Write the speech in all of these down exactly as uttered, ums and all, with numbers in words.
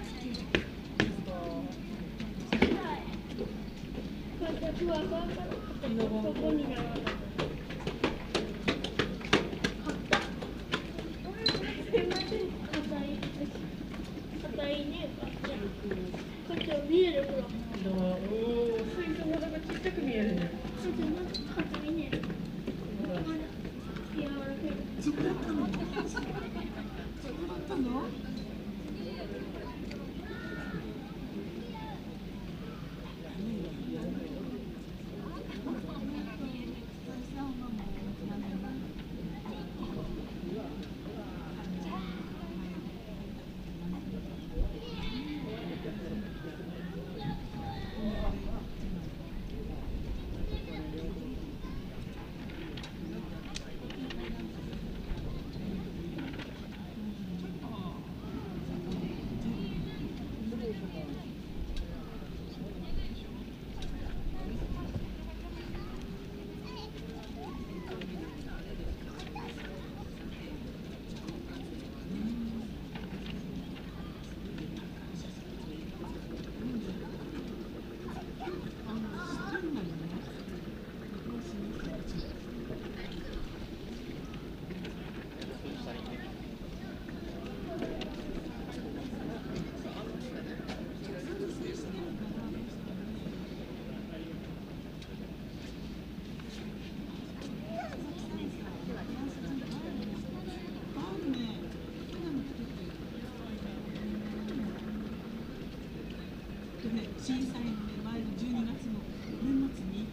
震災の前のじゅうにがつの年末に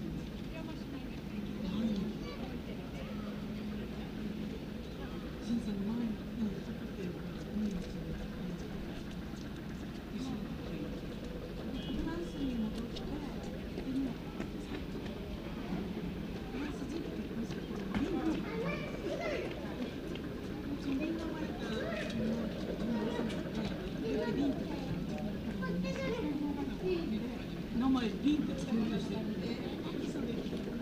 震災の前にかかっている年末にフランスに戻ってでもフランス人って言いますけどリンゴその名前がリンゴ名前リンってつけようとしてるんで、それ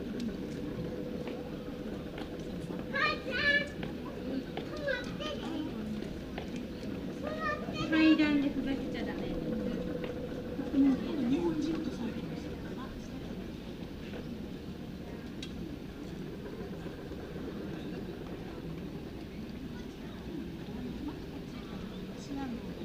階段でふざけちゃダメ。 日本人とされてましたから。知らんのです。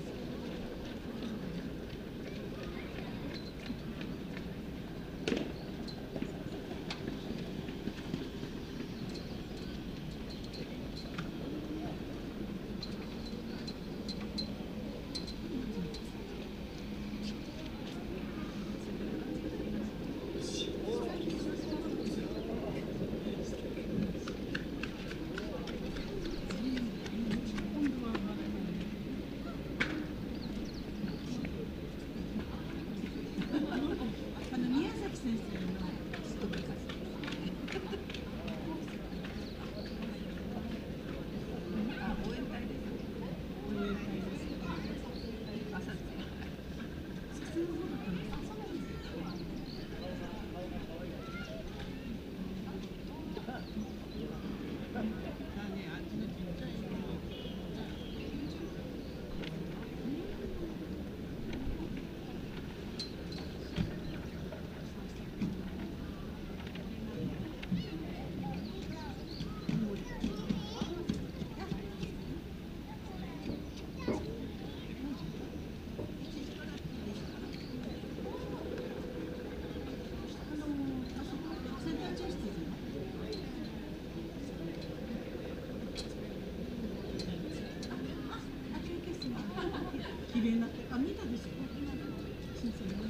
綺麗になって、あ、見たでしょ。震災前。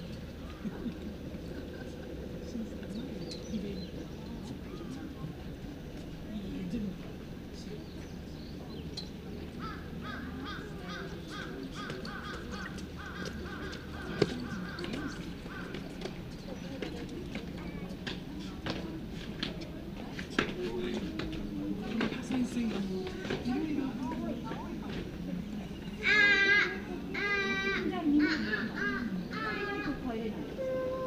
震災前綺麗に。いい全部。先生がもういろいろ。 みんな、ああ、ああ、ああ、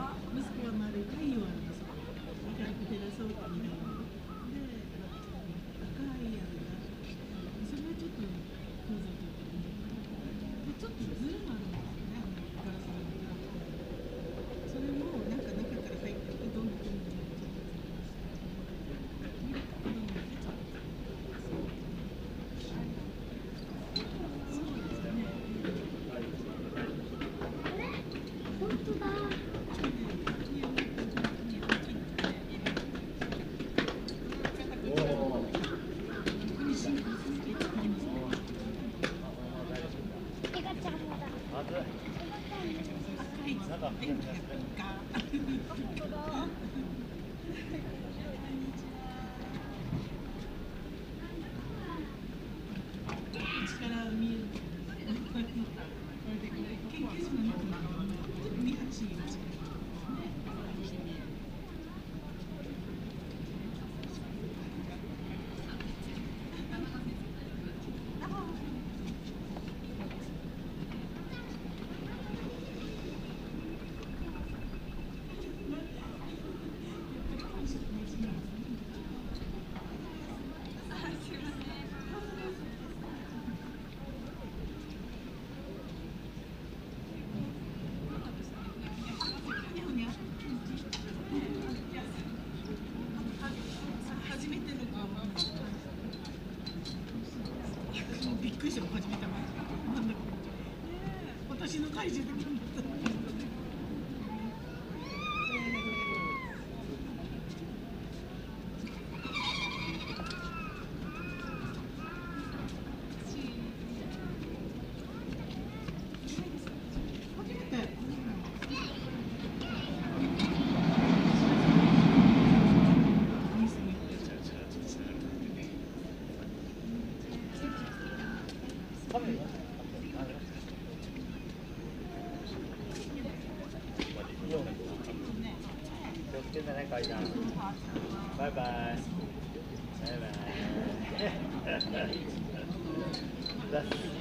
息子は丸い太陽あるんですよ。明るく照らそうかみたいな。で、赤いやつが、それはちょっと構造的に。で、ちょっとズレもあるんですよね、ガラスの中。それもなんか中から入ってきて、どんどんどんどん私の体重できるんだった。 バイバイ。バイバイ。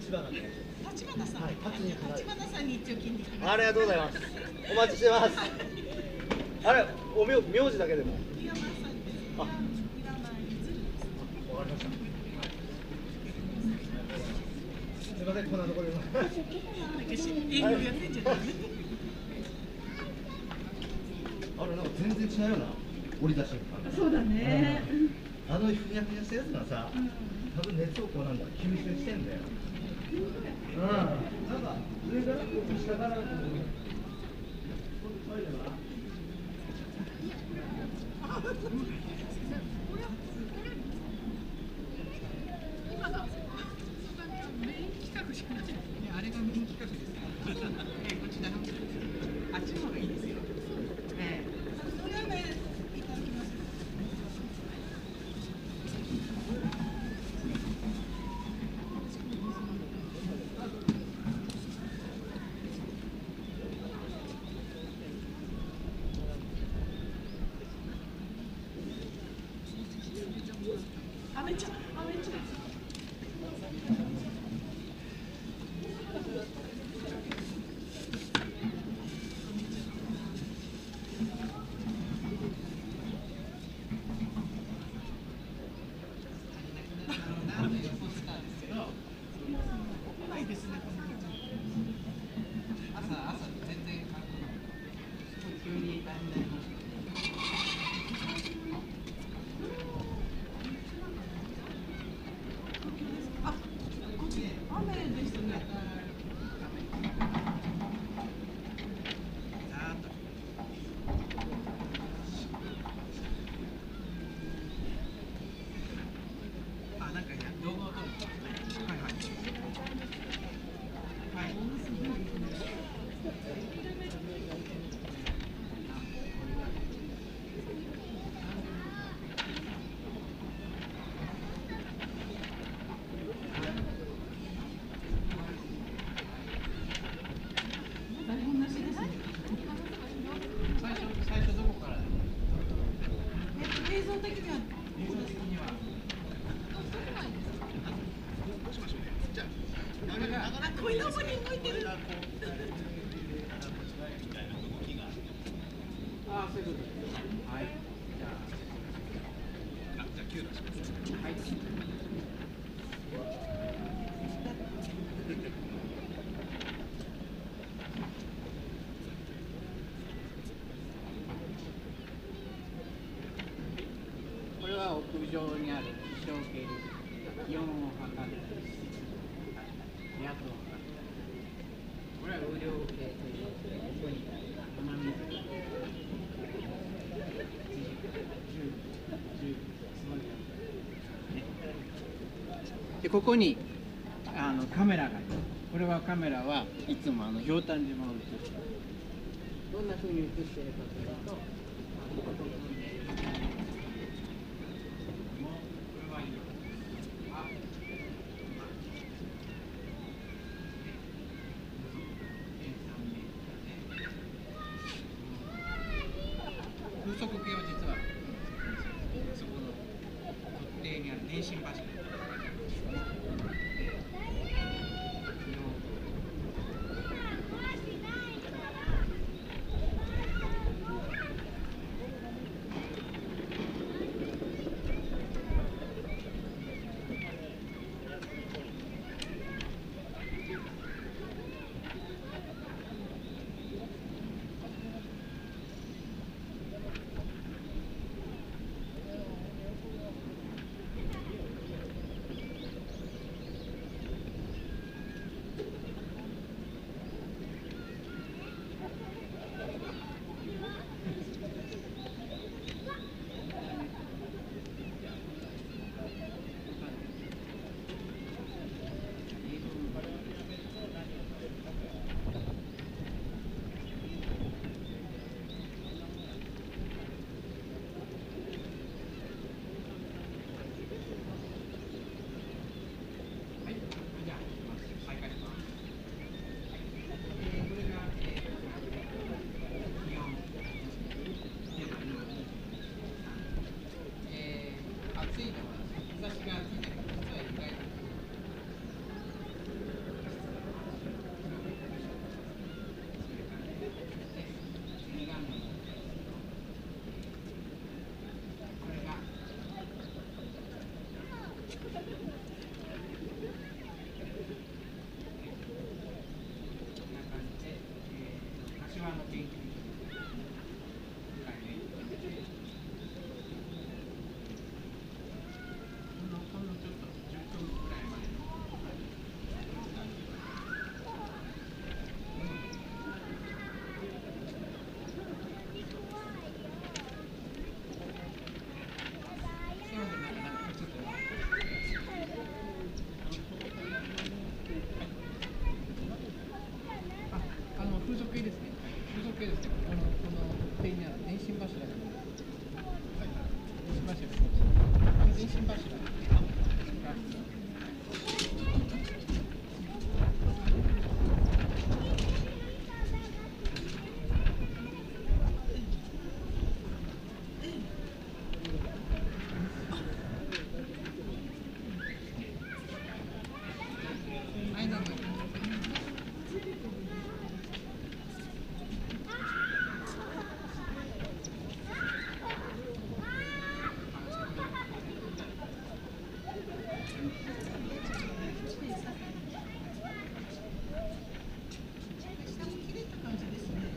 立花で。 立花さん。 はい、立に立花さんに一応聞いてきます。 ありがとうございます。お待ちしてます。あれ、お名名字だけでも。 井山さんです。 あ、 井山いずるです。 わかりました。すみません、こんなところで。 営業やってんじゃない。 あれ、なんか全然違うよな。折り出し。 そうだね。 あのふにゃふにゃしたやつがさ、多分熱をこうなんだ吸収してんだよ。うん。なんか上からこう下からこう。 あれがメイン企画です。こちらのあっちの方がいいですよ。ええ。それはね、いただきます。あ、めっちゃ、あ、めっちゃ。 これは屋上にある気象計で気温を測ったり、気圧を測ったり、これは雨量計というここに雨水がでここにあのカメラがある。これはカメラはいつもあのひょうたん島を映している。どんな風に映しているかというと、風速計は実はそこの特定にある電信柱。 側の研究会ね。ほんのほんのちょっとじゅっぷんくらい前の。あの風俗系ですね。風俗系ですね。あのこの手にある電信柱が。電信柱です。電信柱。間の。 下も切れた感じですね。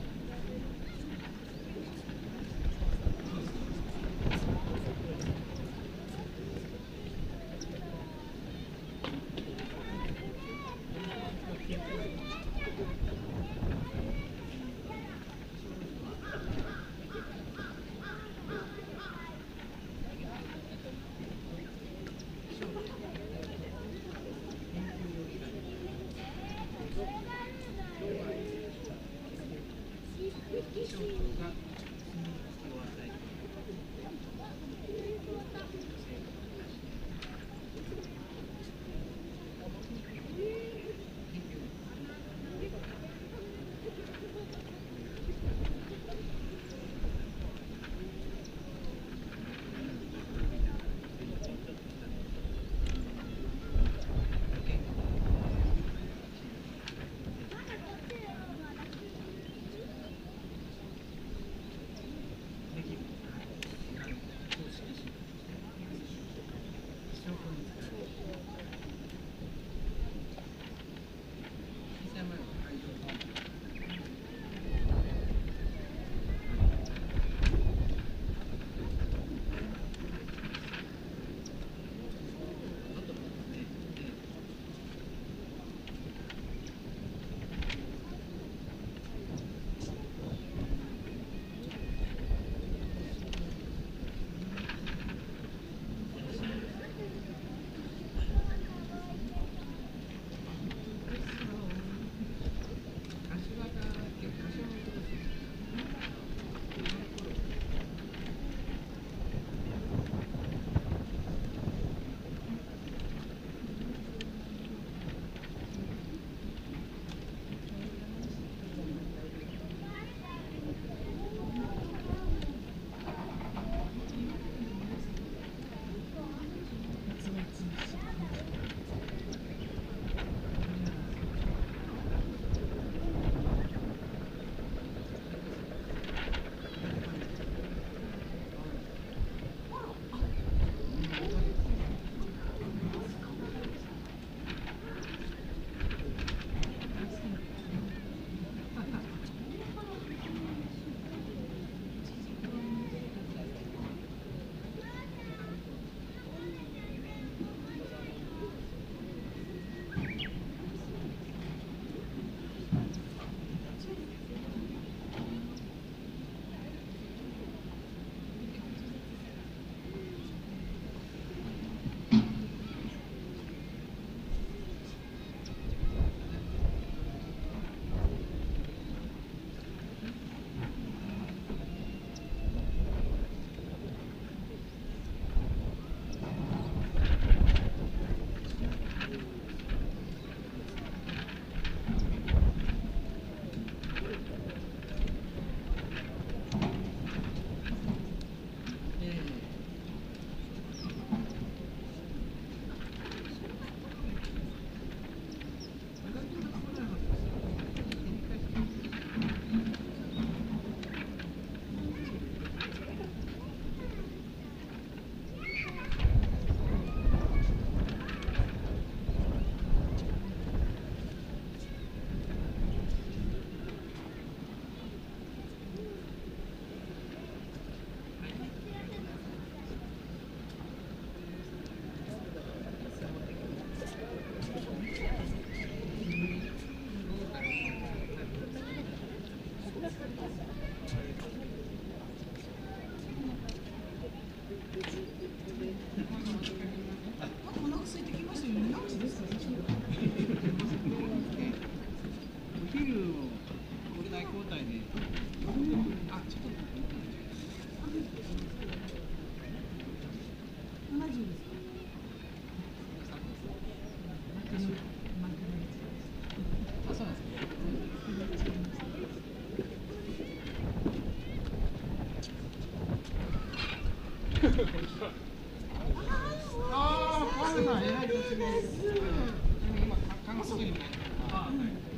ああ、パンさん、えらい年です。今、看護師に。あ、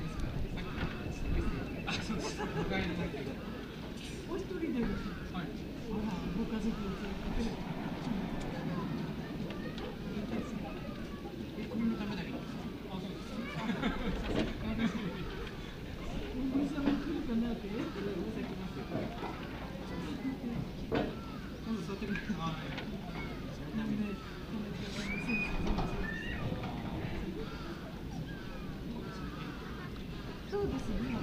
あ、そうです。お帰りだけど。 お一人でです。はい。ご家族を連れて。 え、これのためだけど。あ、そうです。 お兄さんも来るかなって。 今度座ってみて。あ、 そうですね。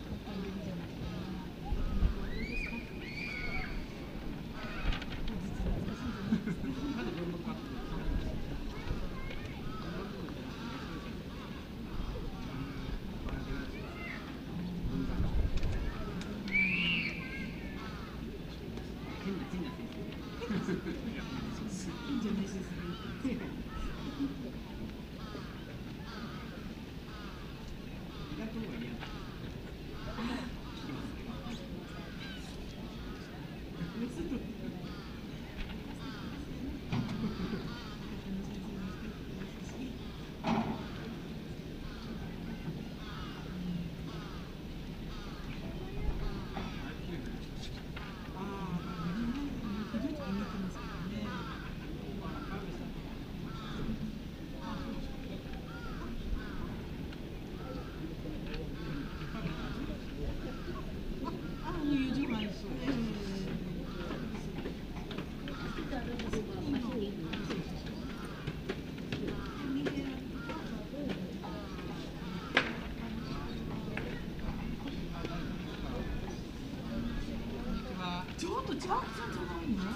ちょっとちゃんとじゃないの？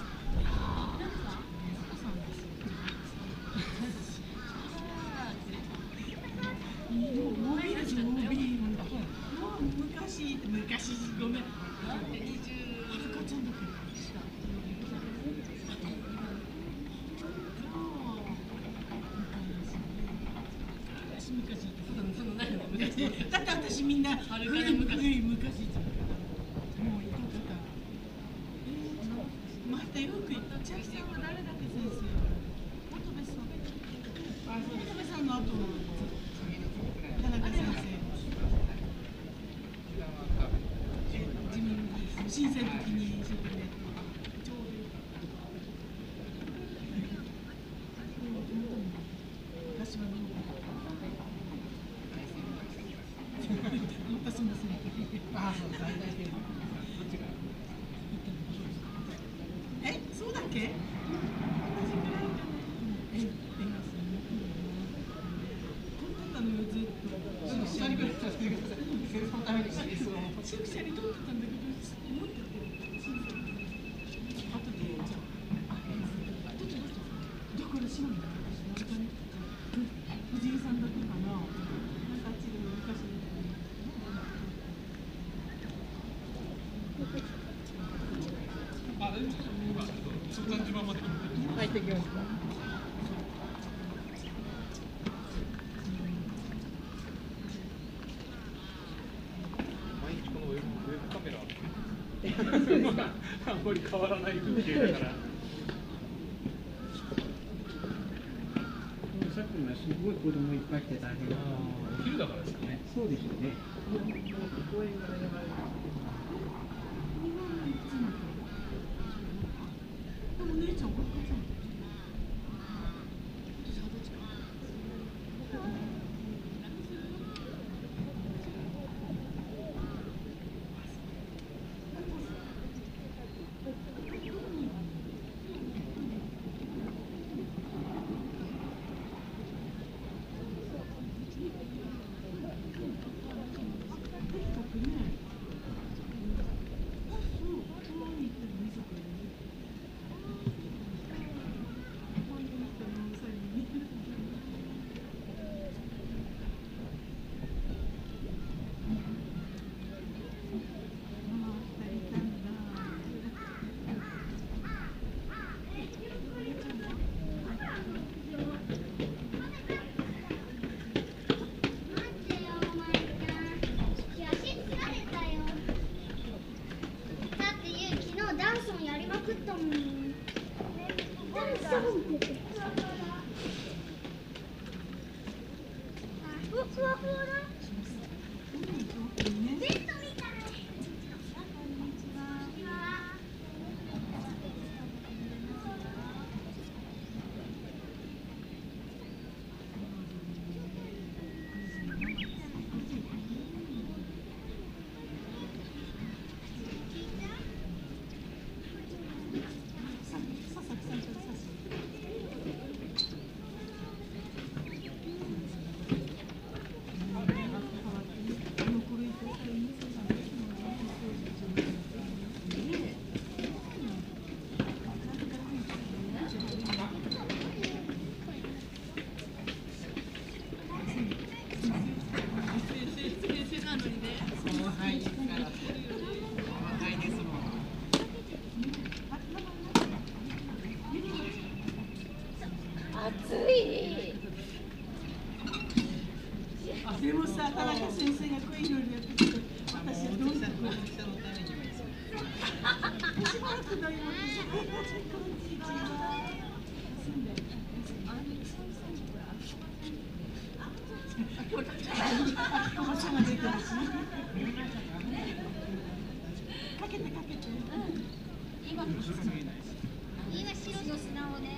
昔昔ごめん。二十赤ちゃんだけど。昔昔その何の昔だって私みんなあれから昔昔もういた方。またよく言った千秋さんは誰だっけ先生？本部さん。本部さんの後の田中先生。自民震災の時に一生懸命ちょうど私はね、私もすね。ああ、そう大体でも。え、そうだっけ？同じくらいかな。え、え、撮ってたのよずっと。 ちょっと下にくらいさせてください。戦争のためにしてそう。 しぐしゃに撮ってたんだけど、思ってて。あとで、じゃあ、あ、どっちどっち。だから島に。藤井さんだけかな。なんかあっちで昔の。 あ、大丈夫です。そんな自慢まで。 入ってきました。 毎日このウェブ、ウェブカメラ。あんまり変わらない風景だから。 さっきのはすごい子供いっぱい来て大変だ。 お昼だからですかね。 そうですよね。公園が選ばれる。 でも姉ちゃん、お母さん。 でもさ、田中先生がこういう料理やってきて、私はどうしたの？しばらくだよ。こんにちは。おばちゃんが出てるし。かけてかけて。 今、今白の砂をね。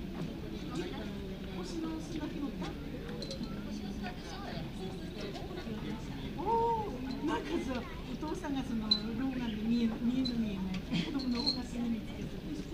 星の砂拾った？なんかさ、お父さんがその老眼で見える見える見えない子供のお菓子に見つけて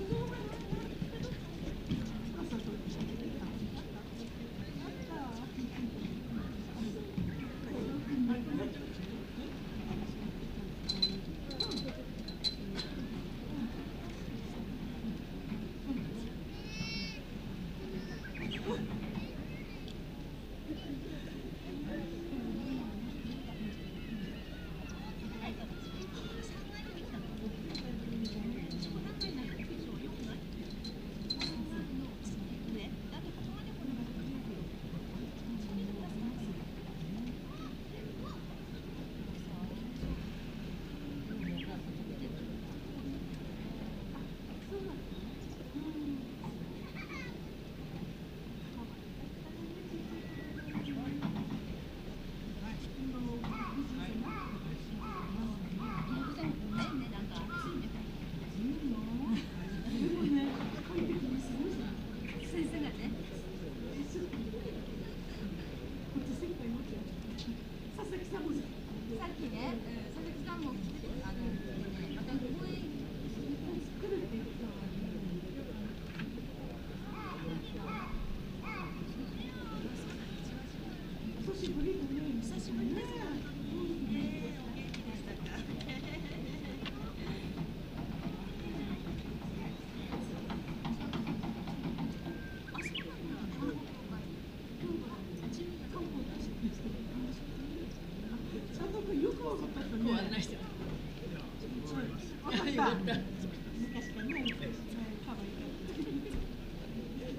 ご案内してわかった。昔からね、可愛い。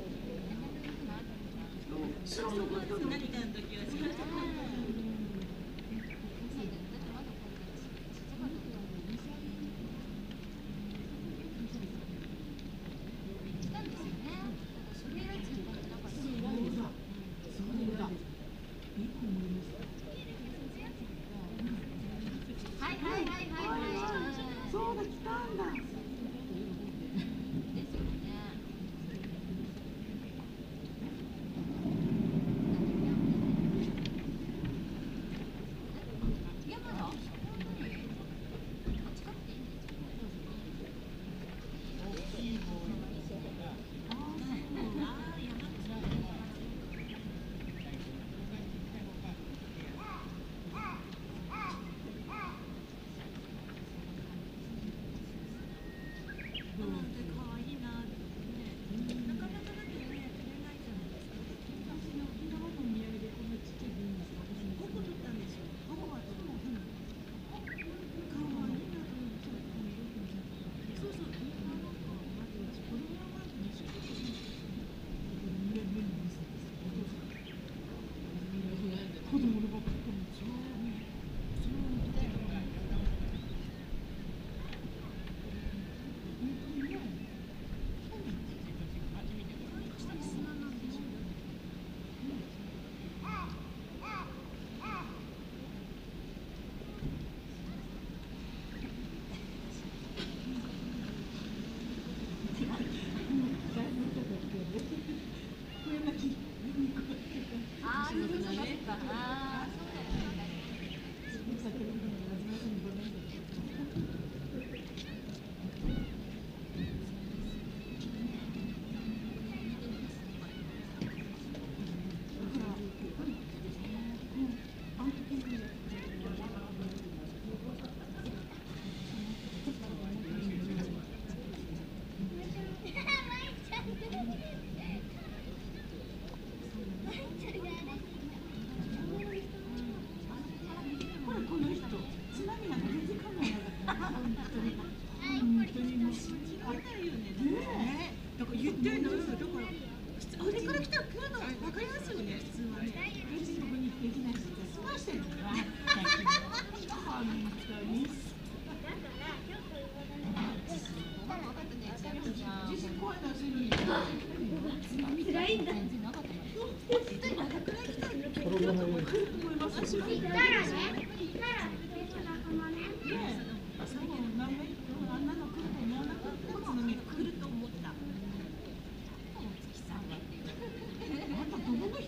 そうそう、何かの時は。 してるな。本当に。地震怖いのはするんだ。 辛いんだ。 私は。あんなの来ると思わなかった。来ると思った。大月さんは。あんたどこの人って。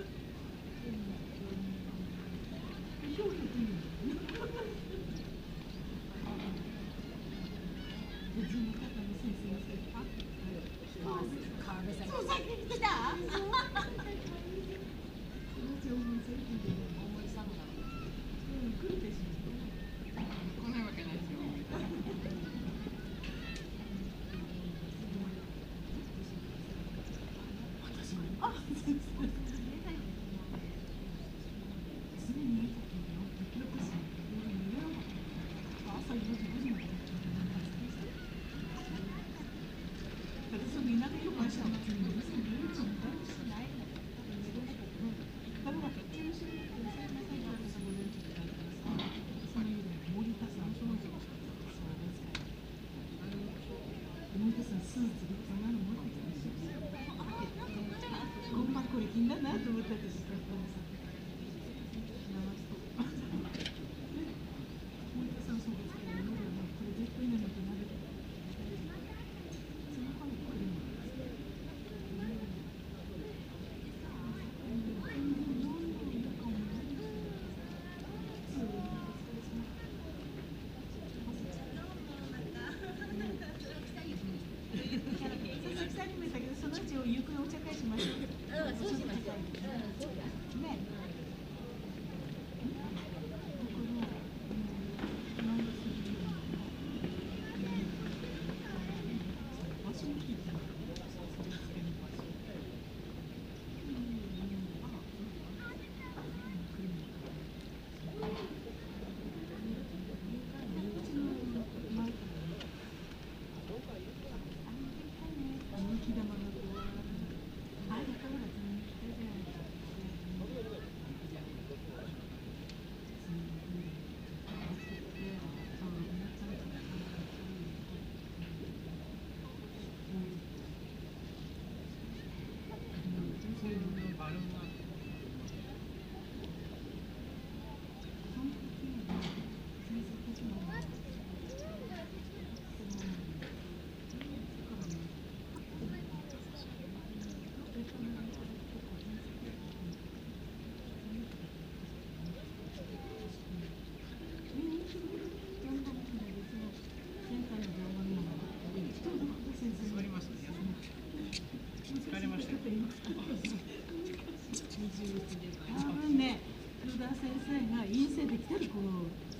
多分ね、黒田先生が陰性できてる子、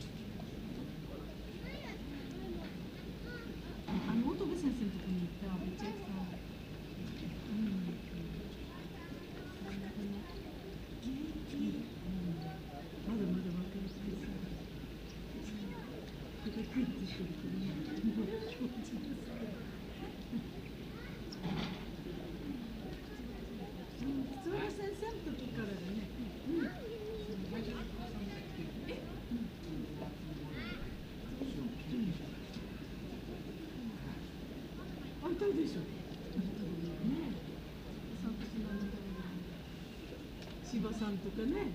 あの乙部先生のとこに行っためちゃくちゃ、うん、まだまだ若いですけどさ、これクイズしてる子に、もう気持ちです。津村先生の時からだね。うん。本当でしょ。ね。柴さんとかね。ね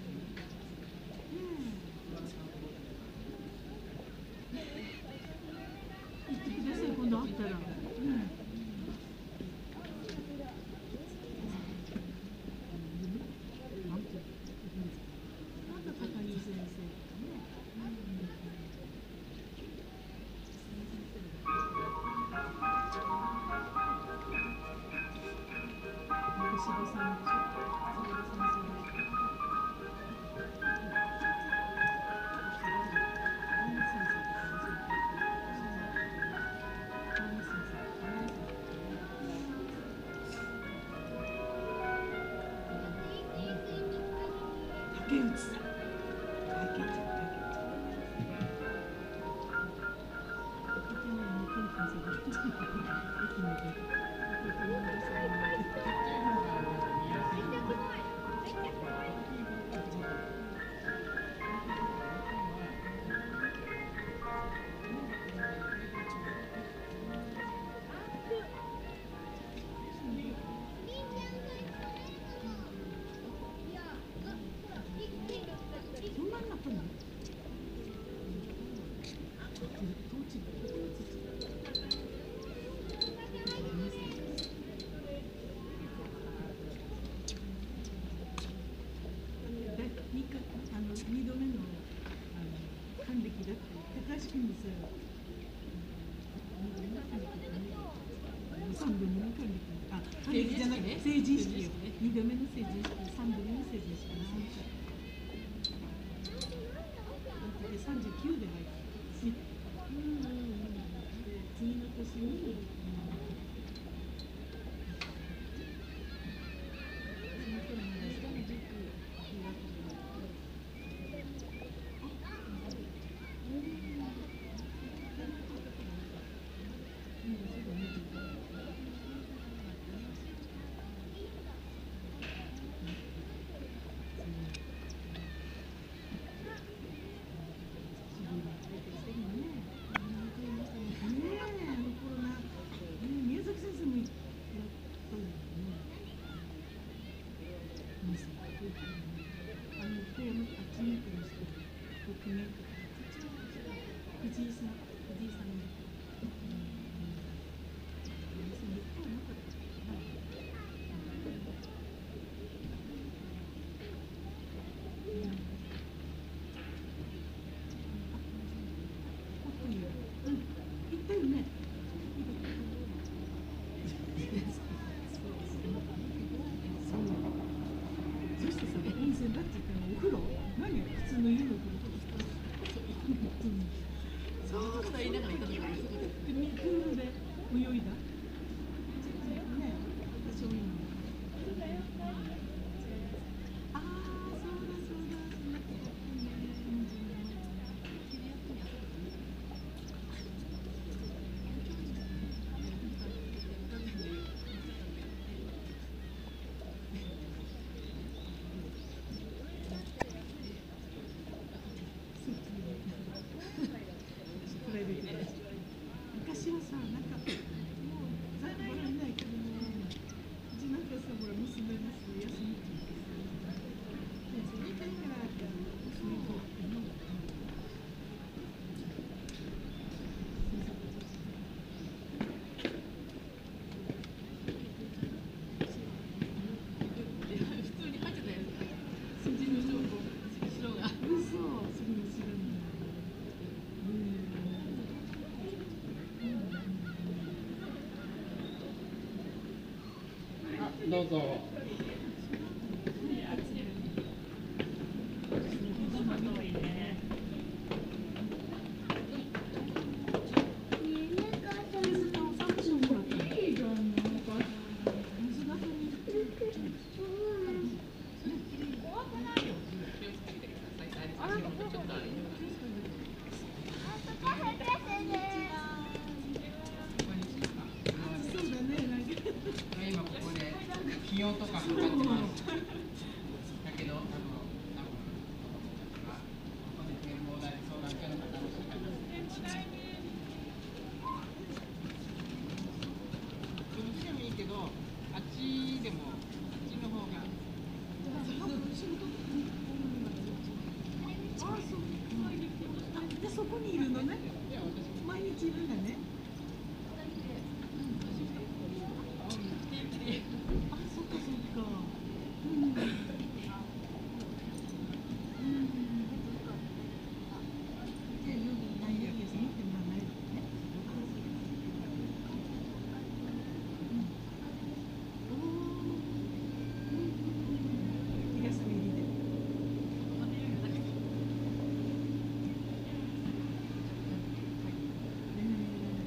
言ってください、今度会ったら。うん。竹内さん。竹内さん。 三度目の還暦。あ、還暦じゃなくて成人式よ。二度目の成人式、三度目の成人式。で三十九で入った。うんうんうん。で次の年に。その頃まだ下の塾中学校。 どうぞ。今ここで費用とかかかってます。だけど、あの、多分、ここで展望台相談所の方の方です。どっちでもいいけど、あっちでも、あっちの方が。 あ、そう。で、そこにいるのね。毎日いるんだね。あ、そっかそっか。うん。うん。じゃあ、夜何やりやすいってもないのね。うん。おお。東の入りで。うん。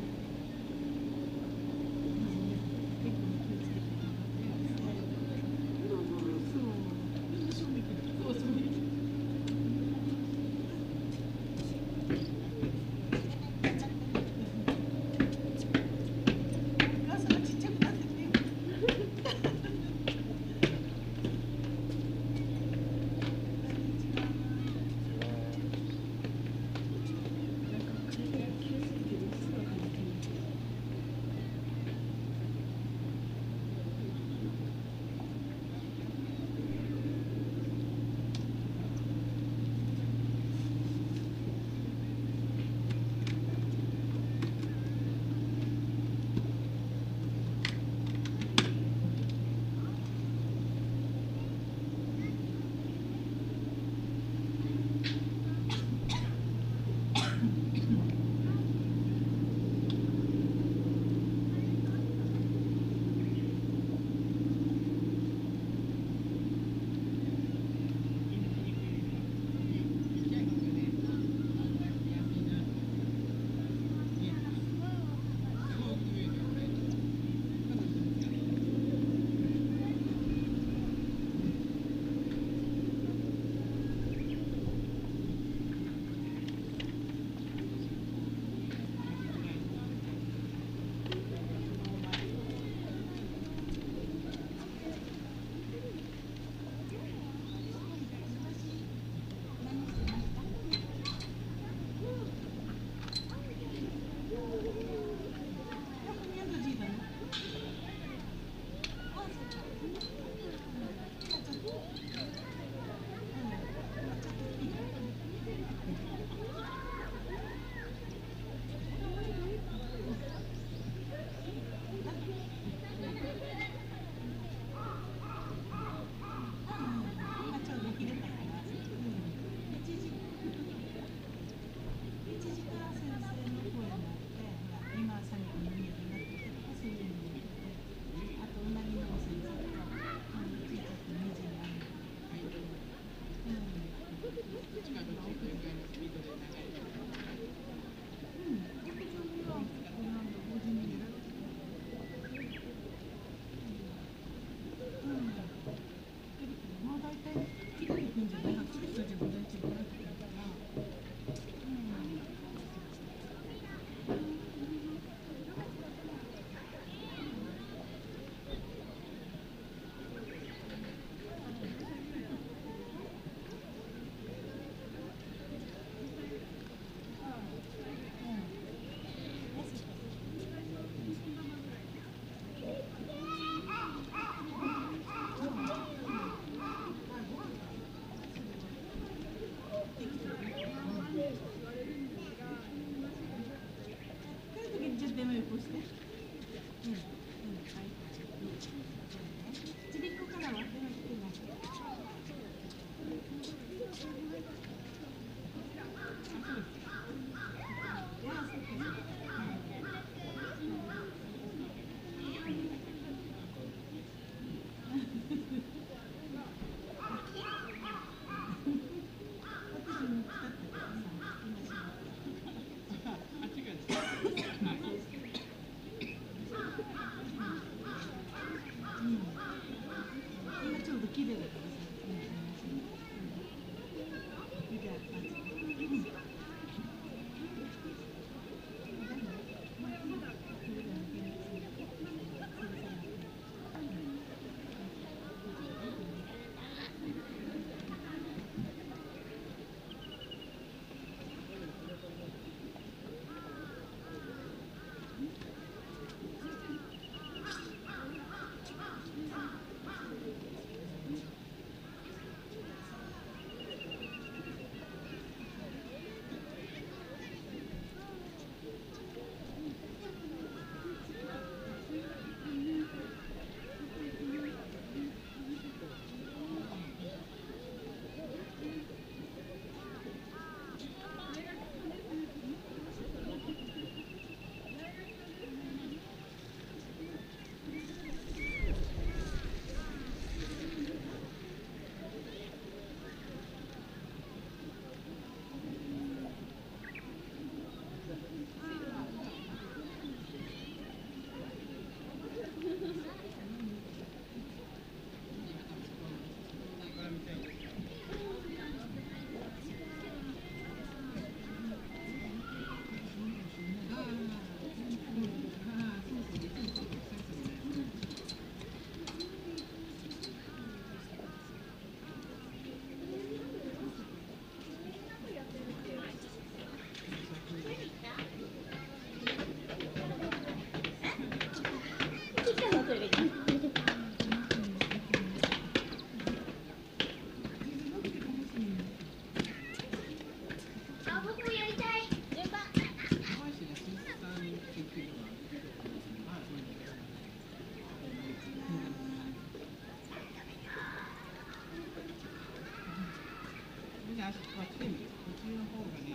じゃあ、あっちで見る。こっちの方がね。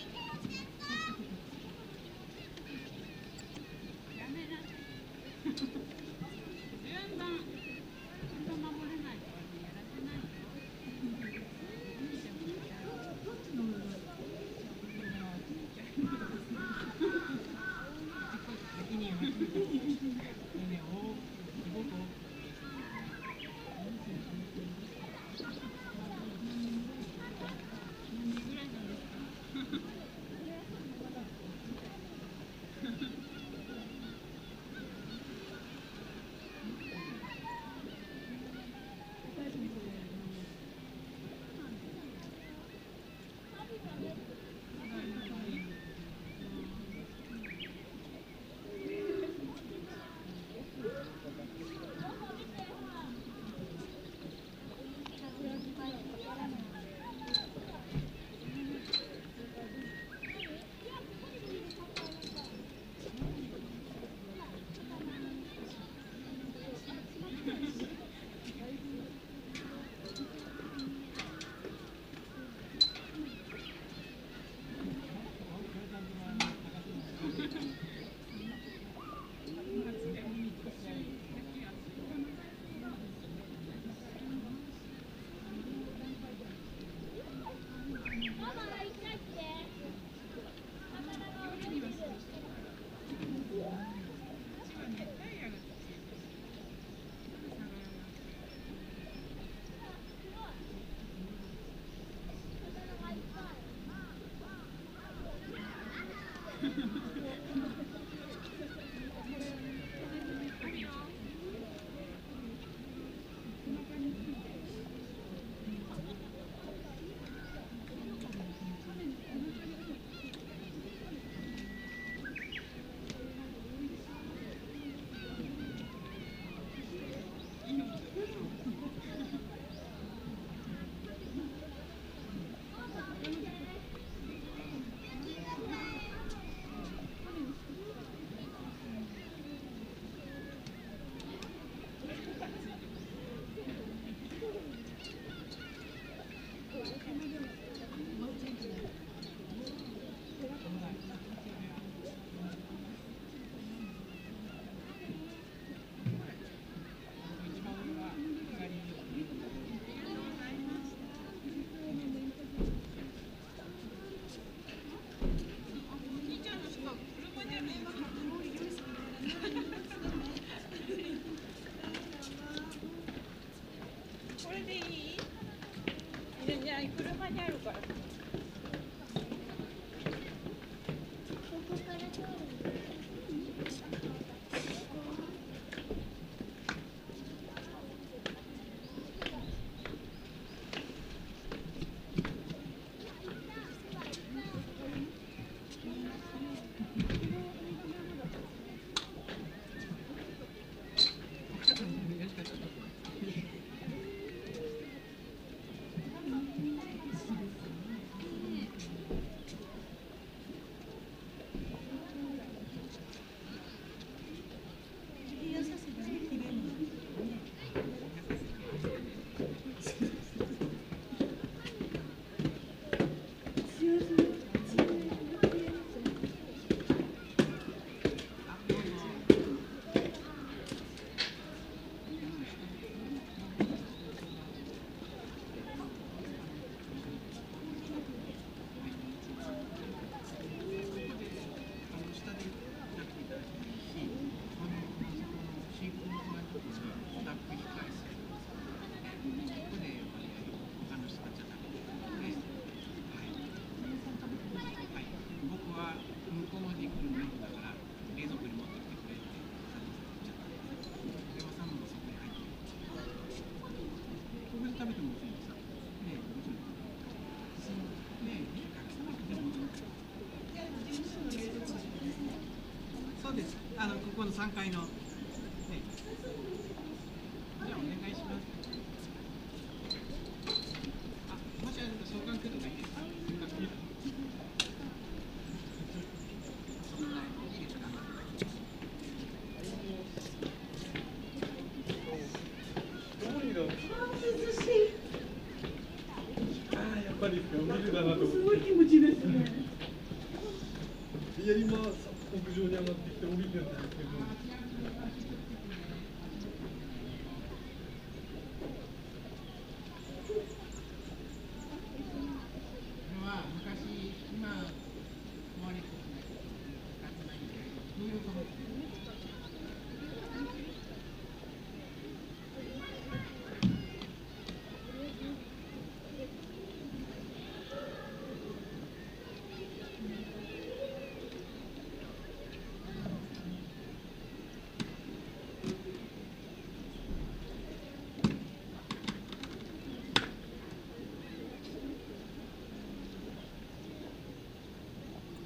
やめな。順番、順番守れないとやらせないよ。 責任を始めた。ね、お、仕事。 これでいい？じゃあ車にあるから。ここから通る。 あのここのさんがいの、ね、じゃあお願いします。あ、もしあれば双眼鏡とかいいですか？双眼鏡。そんないいですか？ ああ、やっぱかりですけど、ビルだなと思って。 すごい気持ちいいですね。 いや、今、屋上に上がってきて降りてるんですけど。